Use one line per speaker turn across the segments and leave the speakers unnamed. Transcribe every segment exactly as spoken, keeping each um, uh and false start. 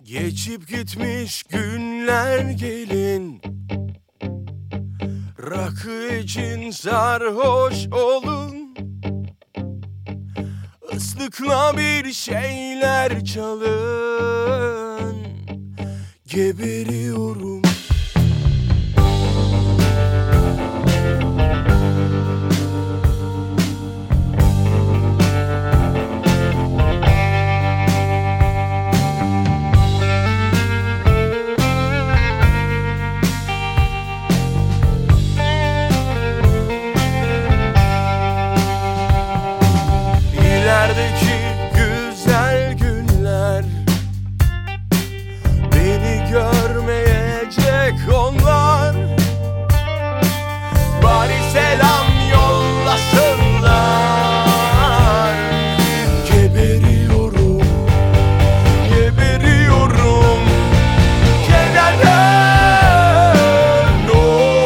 Geçip gitmiş günler gelin, rakı için sarhoş olun. Islıkla bir şeyler çalın, geberiyorum. İlerideki güzel günler, beni görmeyecek onlar. Bari selam yollasınlar. Geberiyorum, geberiyorum kederden, oh.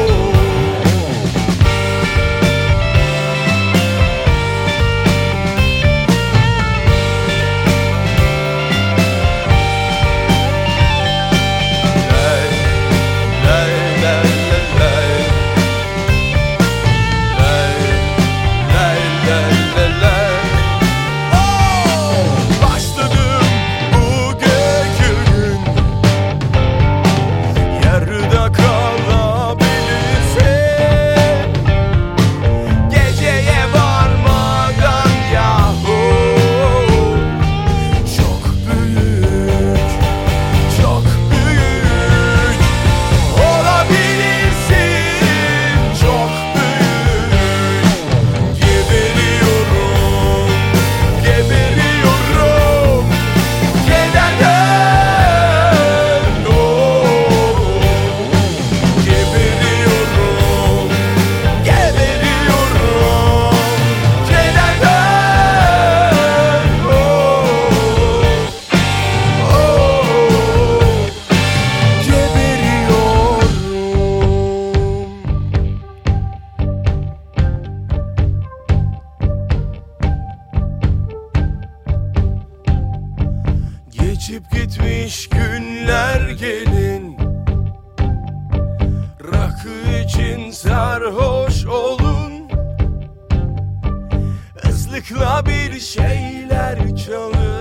Geçip gitmiş günler gelin, rakı için sarhoş olun. Islıkla bir şeyler çalın.